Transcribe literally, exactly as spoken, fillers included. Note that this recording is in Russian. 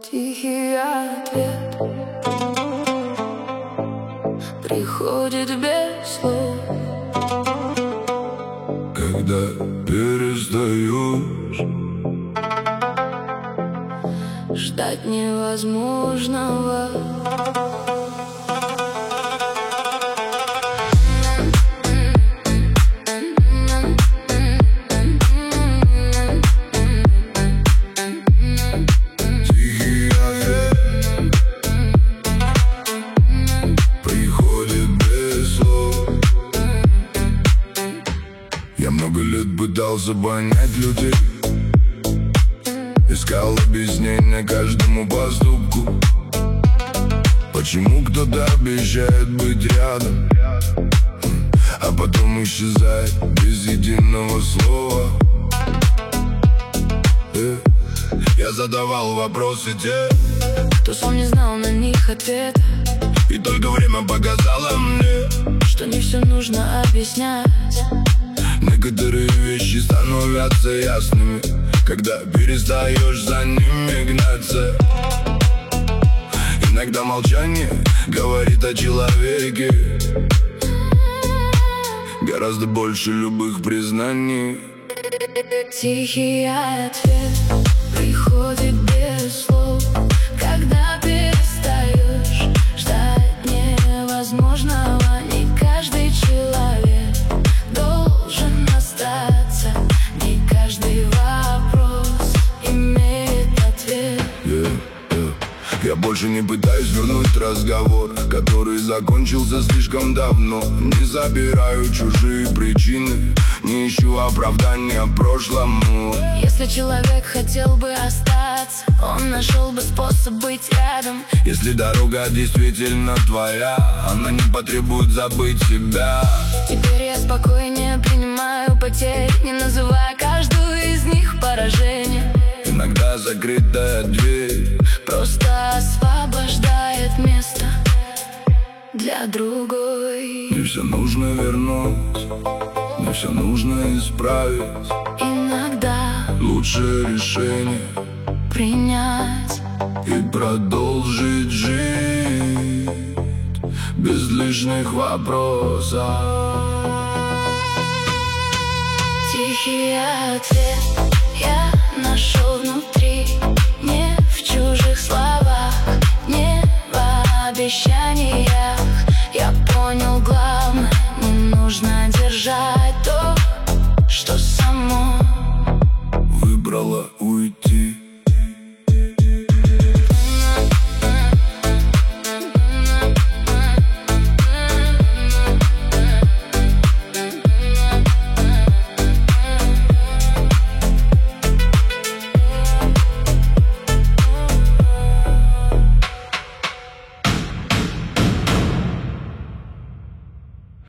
Тихий ответ приходит без слов. Когда перестаешь ждать невозможного. Тихий ответ приходит без слов. Я много лет пытался понять людей, искал объяснение каждому поступку. Почему кто-то обещает быть рядом, а потом исчезает без единого слова? э, Я задавал вопросы те, кто сам не знал на них ответа, и только время показало мне, что не все нужно объяснять. некоторые вещи становятся ясными, когда перестаешь за ними гнаться. Иногда молчание говорит о человеке гораздо больше любых признаний. Тихий ответ приходит без слов. Когда перестаешь ждать невозможного, не каждый человек должен остаться, не каждый вопрос имеет ответ. yeah, yeah. Я больше не пытаюсь вернуть разговор, который закончился слишком давно. Не забираю чужие причины, не ищу оправдания прошлому. Если человек хотел бы остаться, он нашел бы способ быть рядом. Если дорога действительно твоя, она не потребует забыть себя. Теперь я спокойнее принимаю потери, не называя каждую из них поражением. Иногда закрытая дверь просто освобождает место для другой. не все нужно вернуть, не все нужно исправить. Иногда Лучшее решение принять и продолжить жить без лишних вопросов. тихий ответ